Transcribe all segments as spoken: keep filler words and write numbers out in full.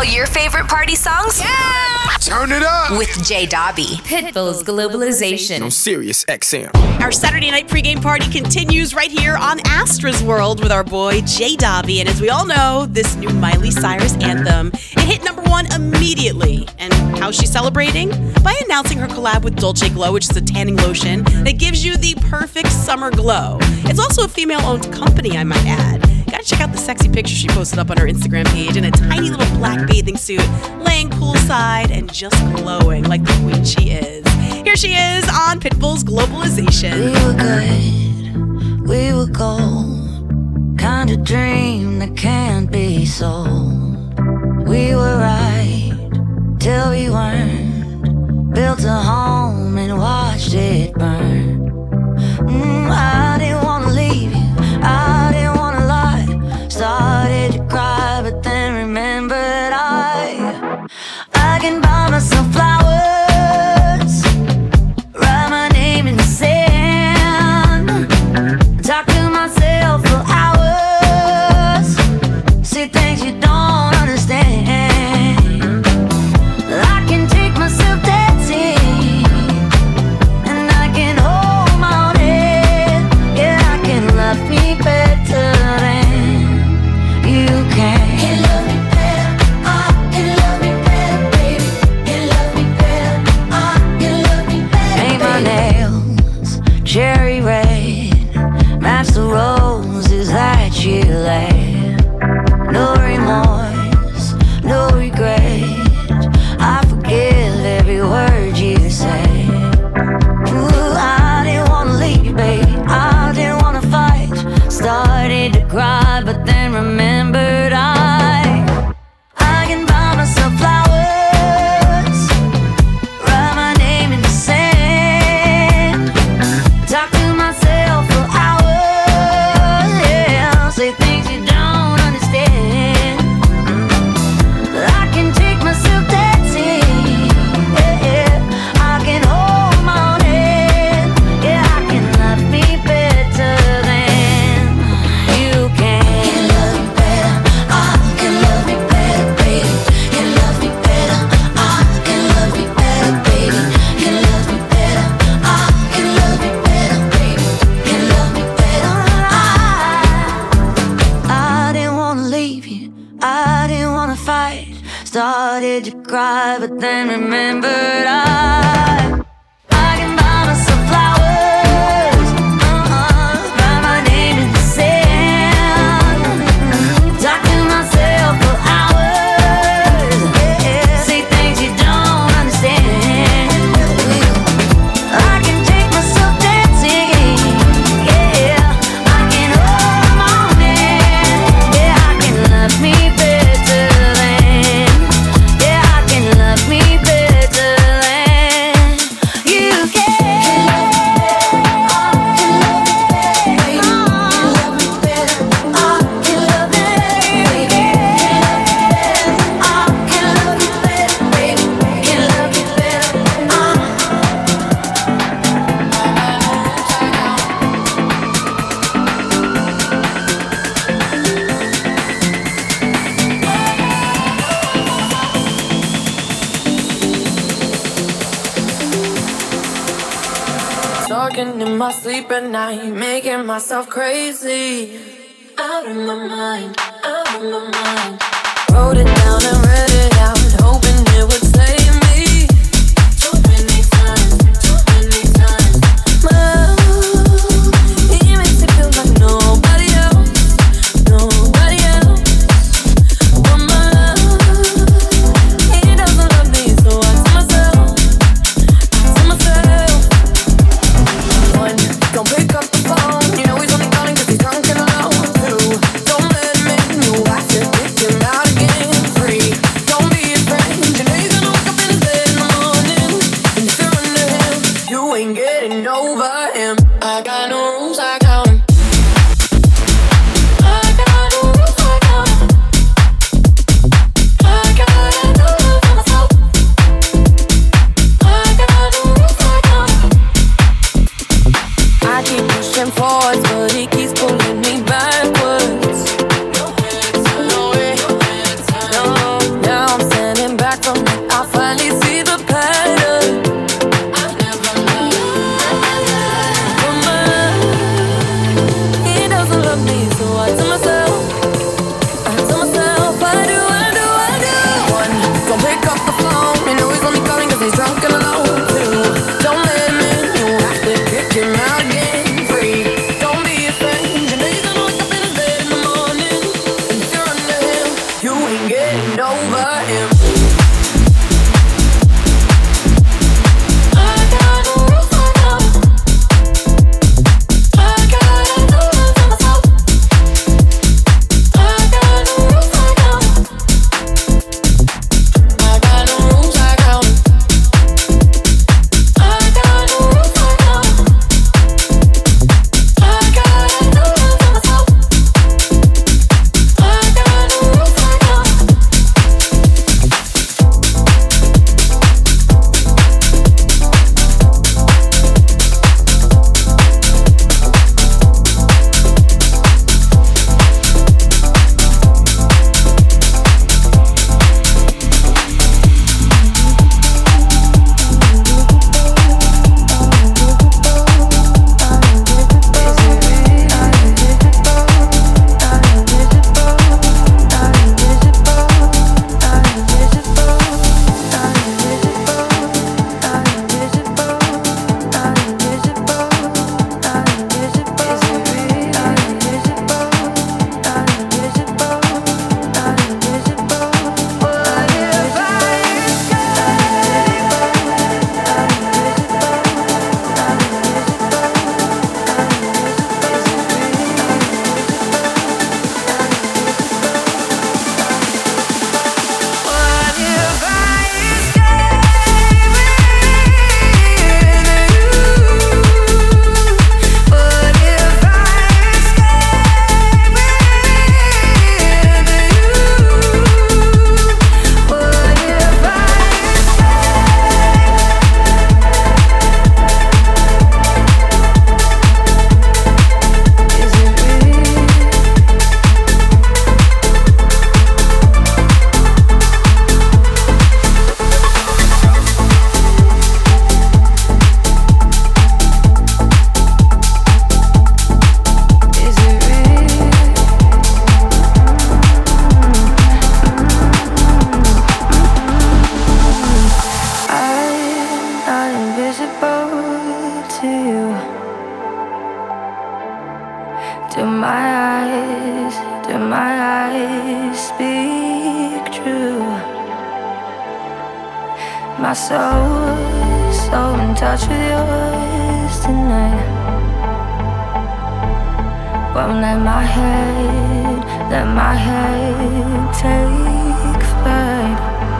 All your favorite party songs? Yeah! Turn it up! With J Dobby. Pitbull's Globalization. On Sirius X M. Our Saturday night pregame party continues right here on Astra's World with our boy J Dobby. And as we all know, this new Miley Cyrus anthem, it hit number one immediately. And how's she celebrating? By announcing her collab with Dolce Glow, which is a tanning lotion that gives you the perfect summer glow. It's also a female-owned company, I might add. Gotta check out the sexy picture she posted up on her Instagram page in a tiny little black bathing suit, laying poolside and just glowing like the queen she is. Here she is on Pitbull's Globalization. We were good, we were gold, kind of dream that can't be sold. We were right till we weren't, built a home and watched it burn. Mm, I didn't wanna leave you, I didn't wanna lie. Started to cry, but then remembered I I can buy myself flowers, write my name in the sand, talk to myself for hours, see things you don't understand. I can take myself dancing, and I can hold my own head. Yeah, I can love me better than you can. Can love me better, I can love me better, baby. Can love me better, I can love me better. Paint my nails cherry red, match the roses that you laid. No remorse, no regret, I forgive every word you say. Ooh, I didn't wanna leave, baby, I didn't wanna fight. Started to cry, but then remembered I I can buy myself flowers, write my name in the sand, talk to myself for hours, yeah, say things you don't understand. I can take myself dancing, yeah, yeah. I can hold my own head, yeah, I can love me better than you can. Can love me better, I can love me better, baby. Can love me better, I can love me better, baby. Can love me better, I can love me better, baby. Can love me better, I I didn't wanna leave you, I didn't wanna fight. Started to cry, but then remembered I I can buy myself flowers, uh-uh, write my name in the sand, talk to myself for hours, yeah, say things you don't understand. I can take myself dancing, yeah, I can hold my own hand, yeah, I can love me better than, yeah, I can love me better than you can. Talking in my sleep at night, making myself crazy. Out of my mind, out of my mind. Wrote it down and read it out, hoping it would save me. Too many times, too many times. Well, he makes me feel like nobody else, nobody else. But my love, he doesn't love me, so I tell myself, I tell myself. One, don't pick up the phone. You know he's only calling 'cause he's drunk and alone. Two, don't let him in. You have to kick him out again. Three. ain't getting over him. My soul is so in touch with yours tonight. Won't let my head, let my head take flight.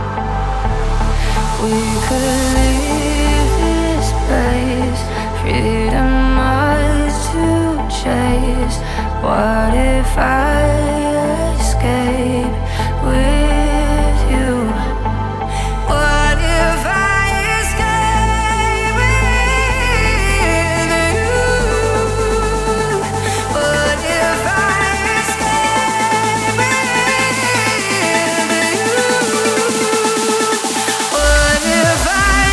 We could leave this place, freedom ours to chase. What if I escape with you? What if I escape with you? What if I escape with you? What if I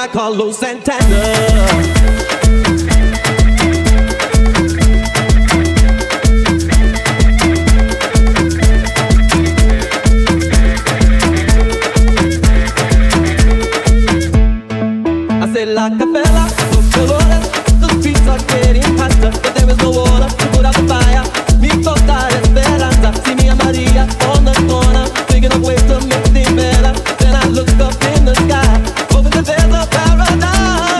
like Carlos Santana. Like a fella, los colores, the streets are getting faster, but there is no water to put out the fire. Mi total esperanza, see me and Maria on the corner, thinking of ways to make things better. Then I look up in the sky, hoping that there's a paradise.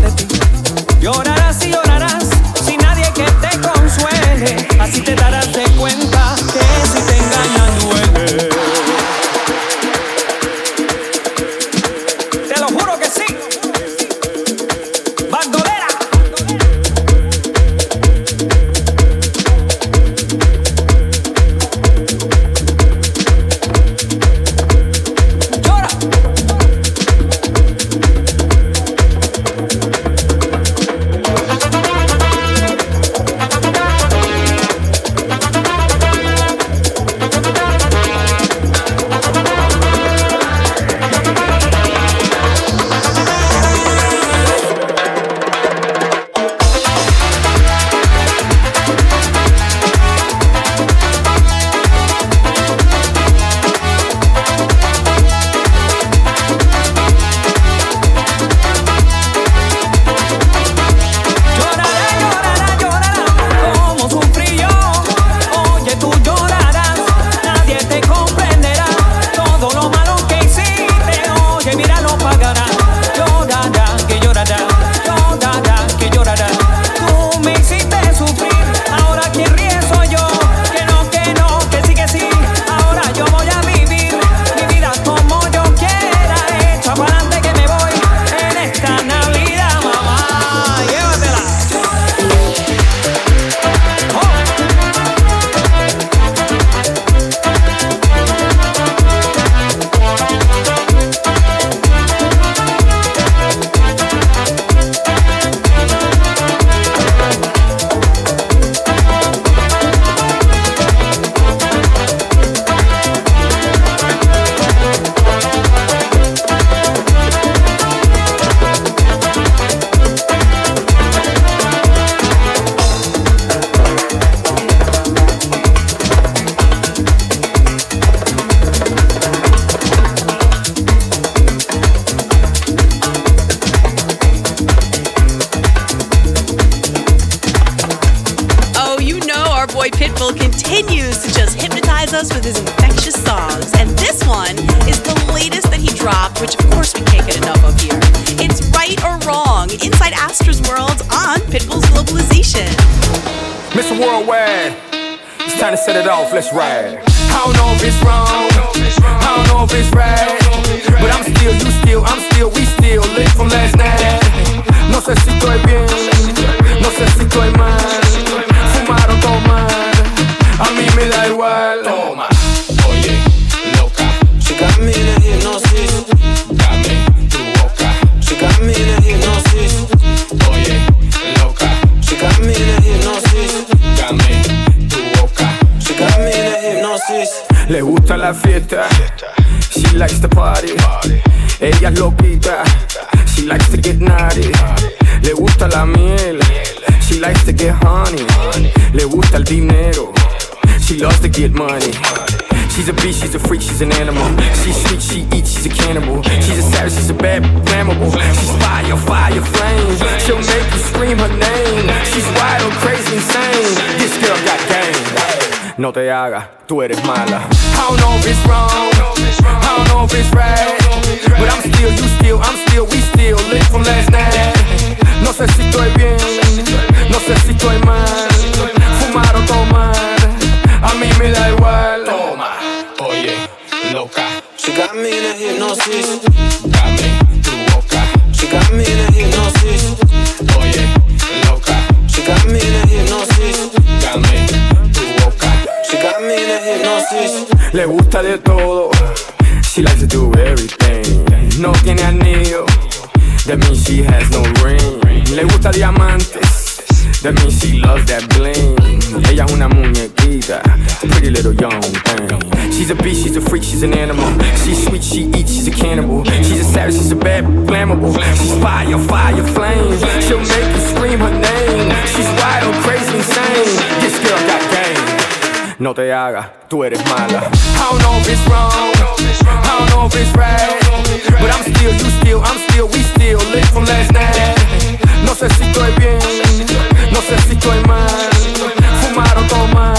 Llorarás y llorarás sin nadie que te consuele, así te darás de Pitbull continues to just hypnotize us with his infectious songs. And this one is the latest that he dropped, which of course we can't get enough of here. It's Right or Wrong, inside Astra's World on Pitbull's Globalization. Mister Worldwide, it's time to set it off, let's ride. I don't know if it's wrong, I don't know if it's right, but I'm still, you still, I'm still, we still lit from last night. No sé si estoy bien, no sé si estoy mal, fumar o tomar, a mí me da igual. Toma, oye, loca, she got me in a hypnosis, dame tu boca, she got me in a hypnosis, oye, loca, she got me in a hypnosis, dame tu boca, she got me in a hypnosis. Le gusta la fiesta, she likes to party, ella es loquita, she likes to get naughty. Le gusta la miel, she likes to get honey. Le gusta el dinero, she loves to get money. She's a beast, she's a freak, she's an animal. She's sweet, she eats, she's a cannibal. She's a savage, she's a bad, flammable. She's fire, fire, flame. She'll make you scream her name. She's wild, crazy, insane. This girl got game. No te hagas, tú eres mala. I don't know if it's wrong, I don't know if it's right, but I'm still, you still, I'm still, we still lit from last night. No sé si estoy bien, no sé si estoy mal, fumar o tomar, a mí me da igual. Toma, oye, loca, she got me in a hypnosis, dame tu boca, she got me in a hypnosis, oye, loca, she got me in a hypnosis, dame tu boca, she got me in a hypnosis. Le gusta de todo, she likes to do everything. No tiene anillo, that means she has no ring. Le gusta diamantes, that means she loves that bling. Ella es una muñequita, pretty little young thing. She's a beast, she's a freak, she's an animal. She's sweet, she eats, she's a cannibal. She's a savage, she's a bad, flammable. She's fire, fire, flame. She'll make you scream her name. She's wild, crazy, insane. This girl got game. No te hagas, tú eres mala. I don't know if it's wrong, I don't know if it's right, but I'm still, you still, I'm still, we still lit from last night. No sé si estoy bien, no sé si estoy mal, fumar o tomar,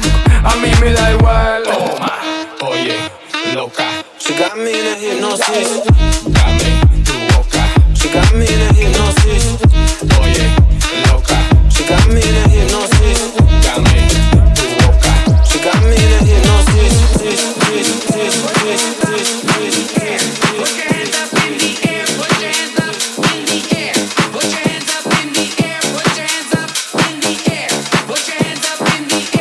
a mí me da igual. Toma, oye, loca, she got me in a hypnosis, dame tu boca, she got me in a hypnosis, oye, loca, she got me in a hypnosis, dame tu boca, she got me in a hypnosis. Put your hands up in the air, put your hands up in the air.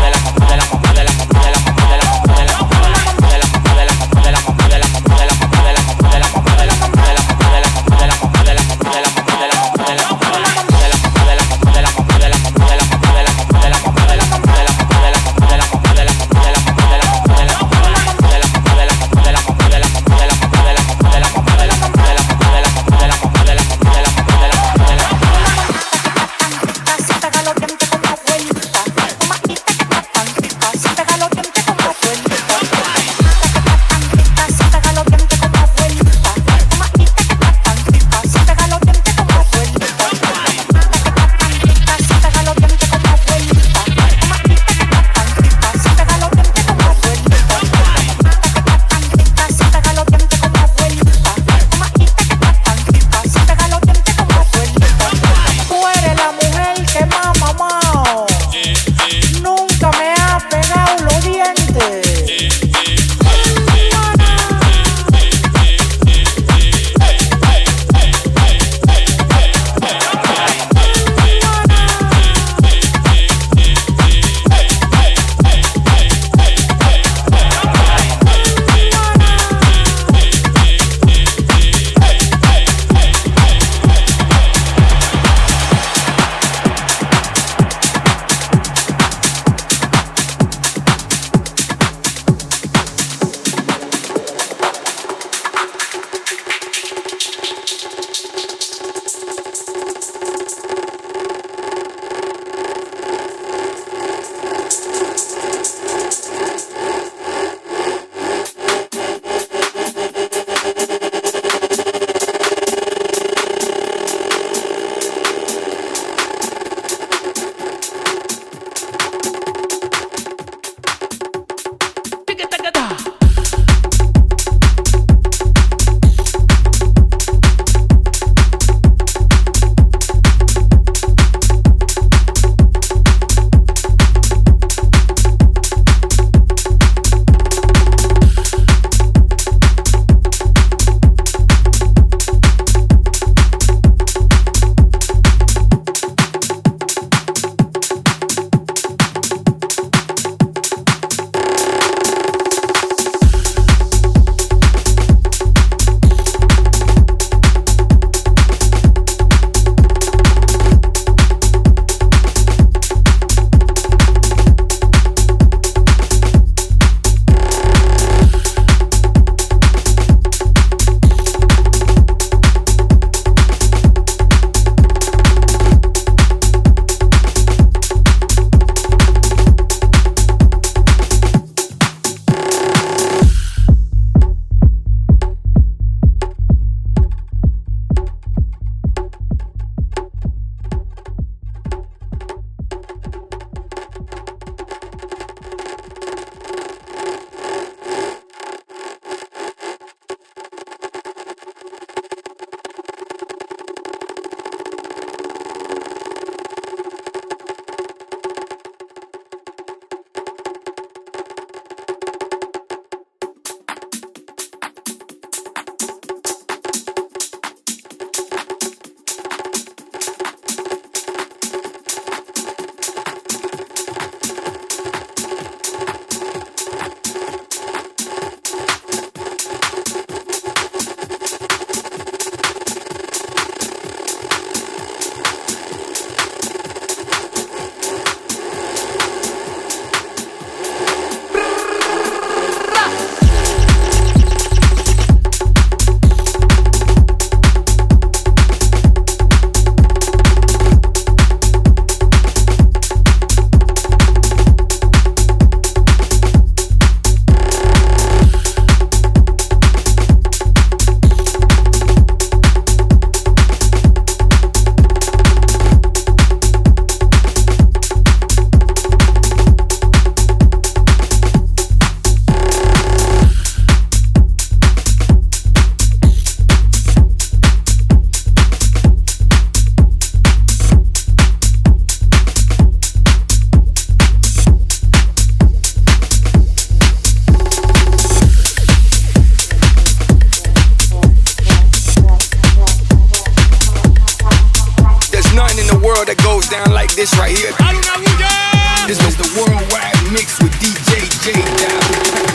this right here. This was the worldwide mix with D J J Dab.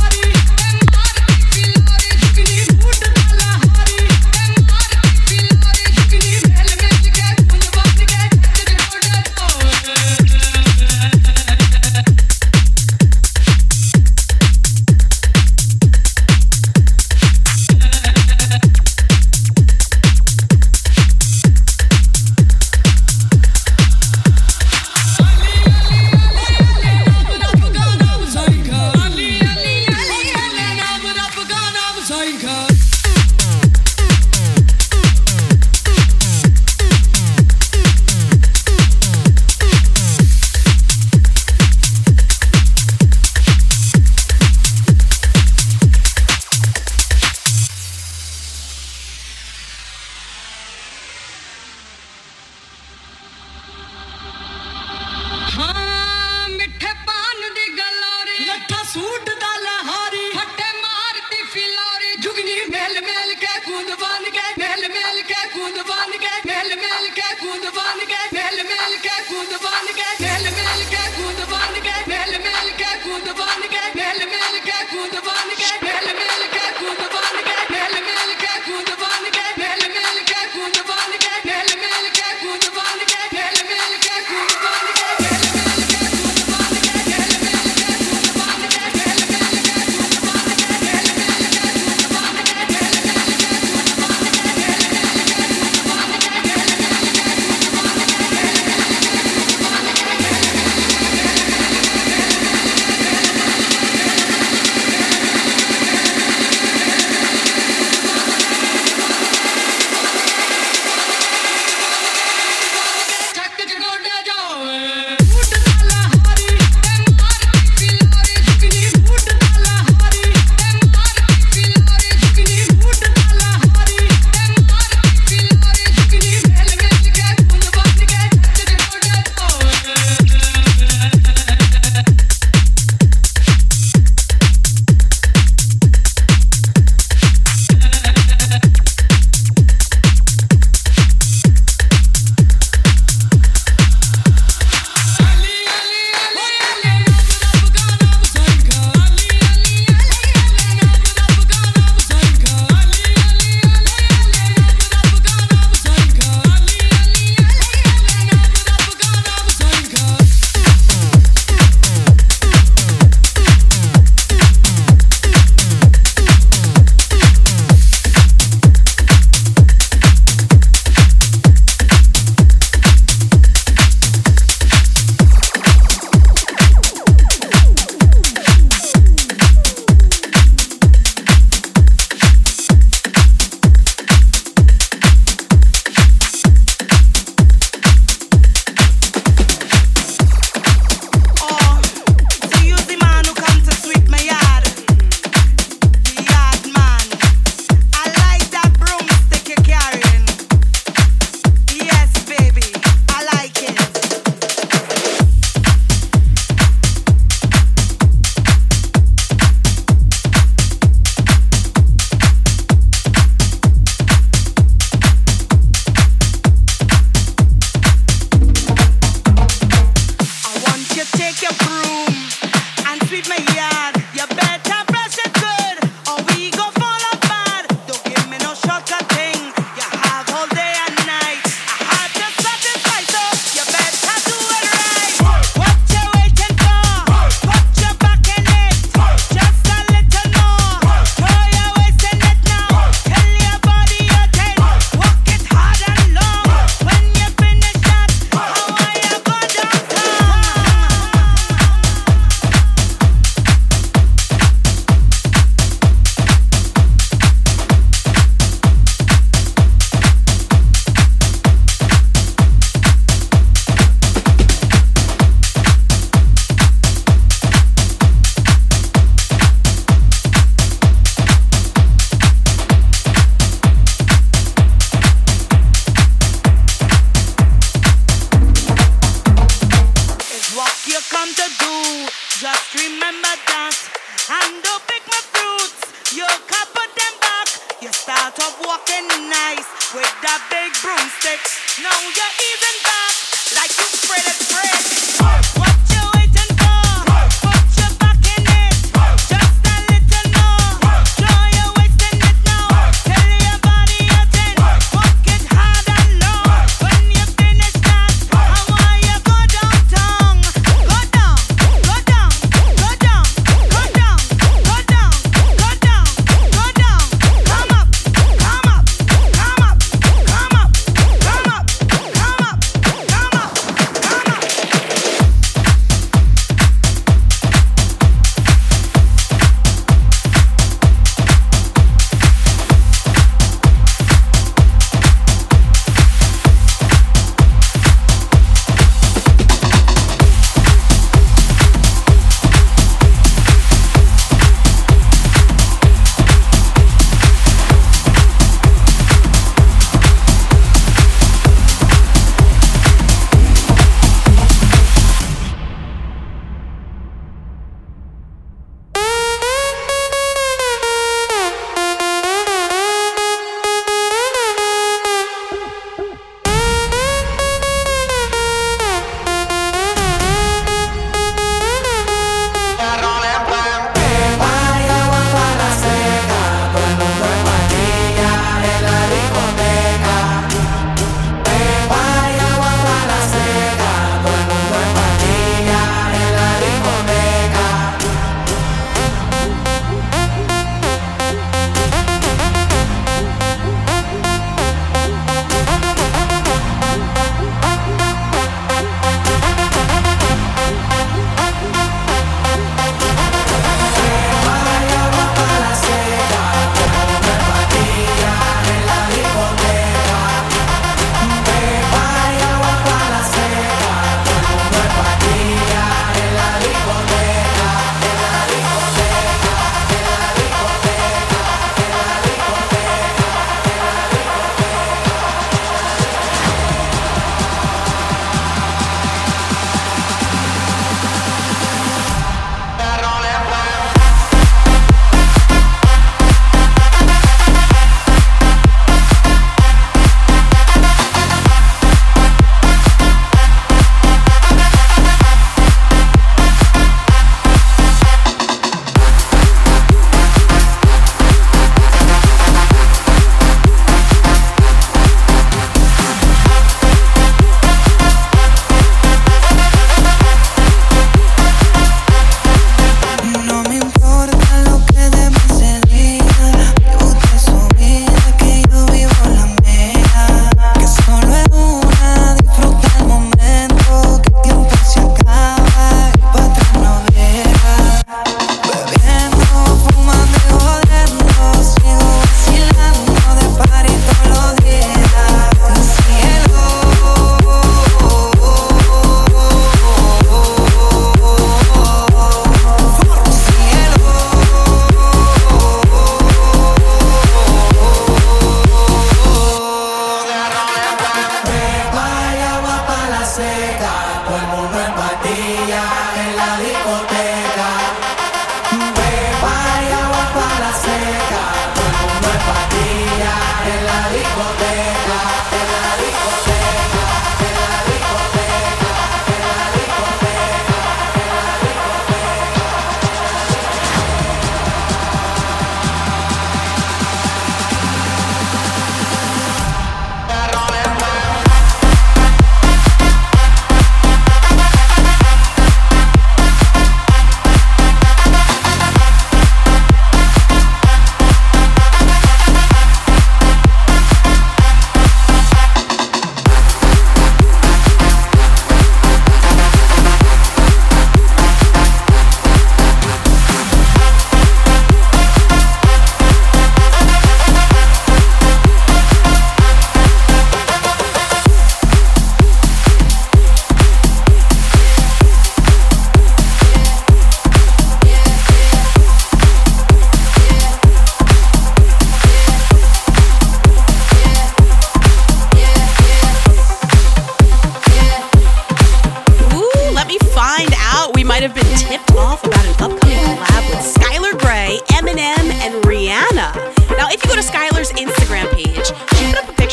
Feel start off walking nice with that big broomstick. Now you're even back like you spread it, spread. What you waiting for? Put your back in it. Just a little more. Show you wasting it now. Tell your body you're ten. Walk it hard and low. When you finish that, I want you go downtown. Go down, go down, go down, go down, go down, go down, go down. Come up, come up, come up, come up, come up, come up, come up, come up.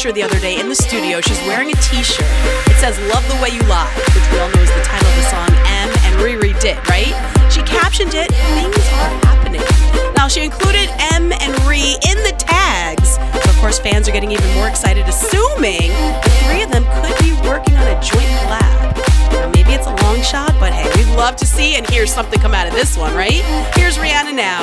her the other day in the studio. She's wearing a t-shirt. It says Love the Way You Lie, which we all know is the title of the song M and Riri did, right? She captioned it, Things Are Happening. Now, she included M and Riri in the tags. So, of course, fans are getting even more excited, assuming the three of them could be working on a joint collab. Now, maybe it's a long shot, but hey, we'd love to see and hear something come out of this one, right? Here's Rihanna now.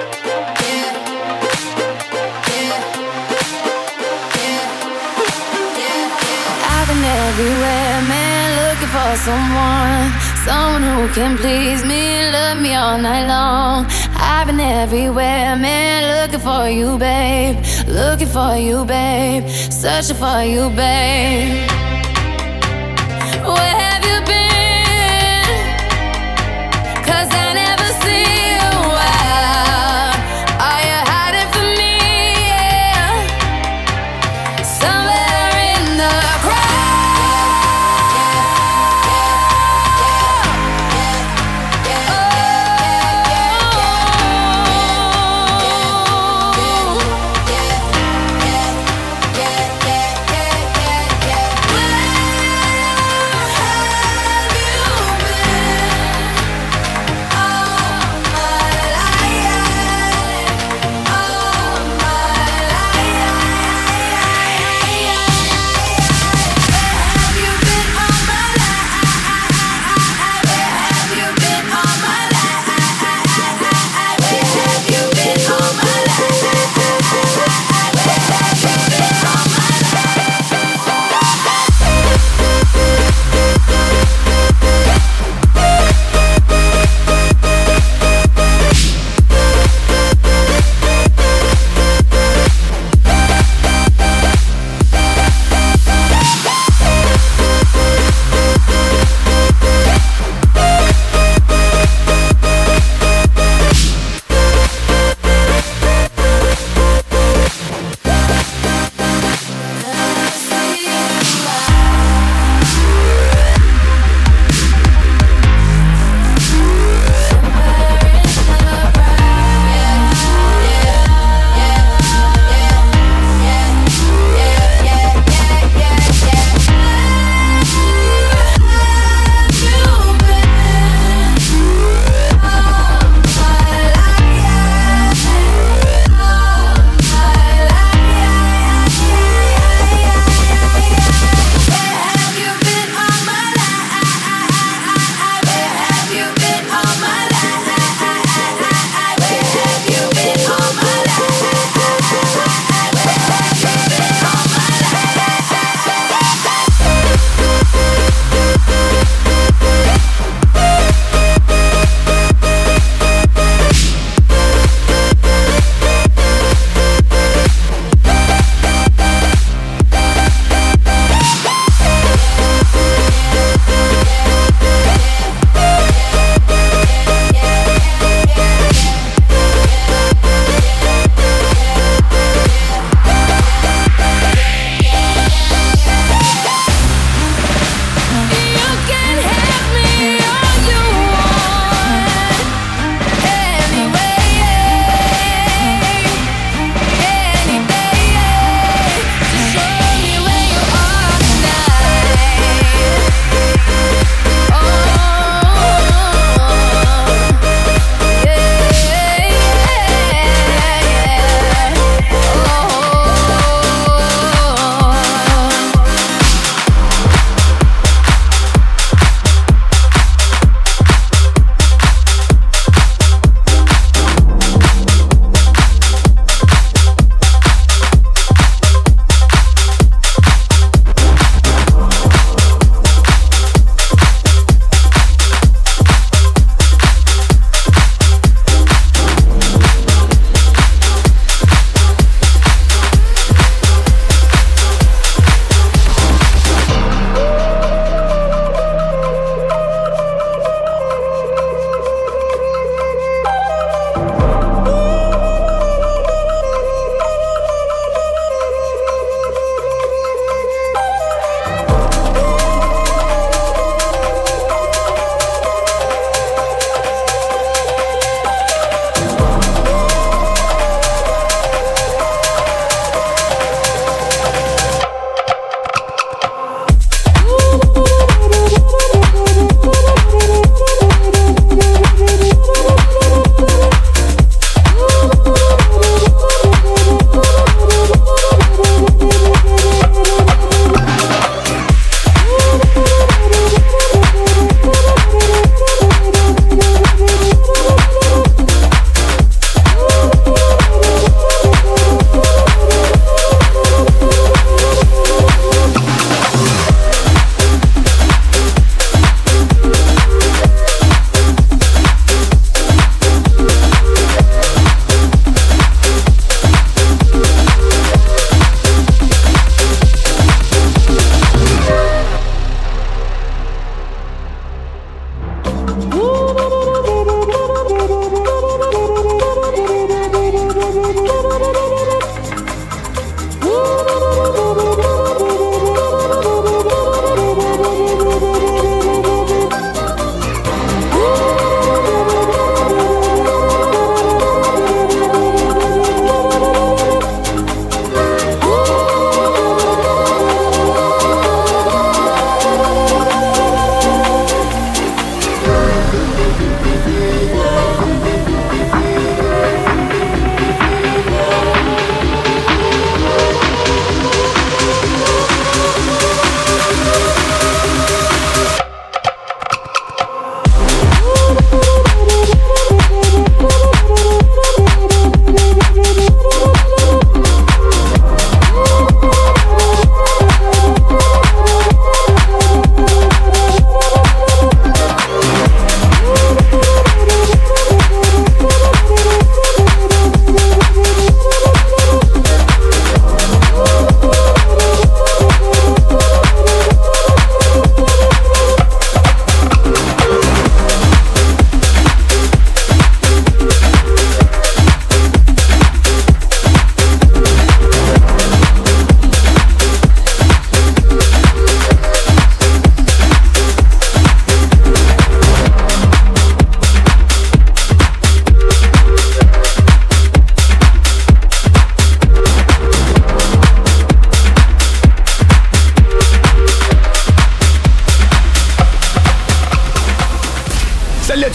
I've been everywhere, man, looking for someone, someone who can please me, love me all night long. I've been everywhere, man, looking for you, babe, looking for you, babe, searching for you, babe. Where have you been? 'Cause I never see you out. Are you hiding from me? Yeah. Somewhere in the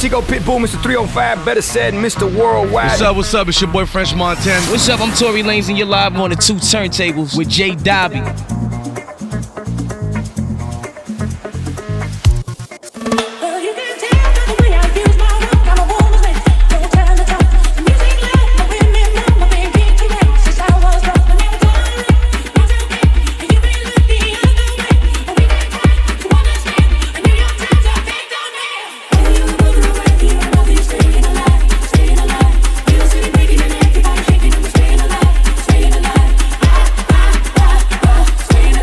Chico Pitbull, Mister three oh five, better said Mister Worldwide. What's up, what's up? It's your boy French Montana. What's up? I'm Tory Lanez and you're live on the two turntables with J Dobby. Staying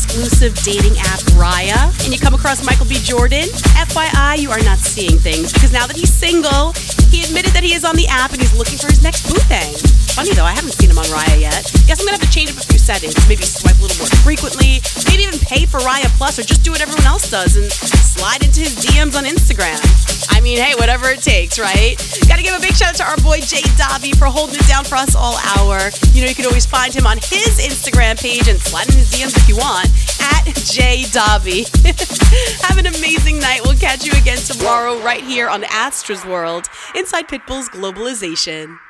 exclusive dating app Raya and you come across Michael B. Jordan, F Y I, you are not seeing things because now that he's single, he admitted that he is on the app and he's looking for his next boo thing. Funny though, I haven't seen him on Raya yet. Guess I'm gonna have to change up a few settings. Maybe swipe a little more frequently, maybe even pay for Raya Plus or just do what everyone else does and slide into his D Ms on Instagram. I mean, hey, whatever it takes, right? Gotta give a big shout out to our boy Jay Dobby for holding it down for us all hour. You know, you can always find him on his Instagram page and slide in his D Ms if you want, at Jay Dobby. Have an amazing night. We'll catch you again tomorrow right here on Astra's World inside Pitbull's Globalization.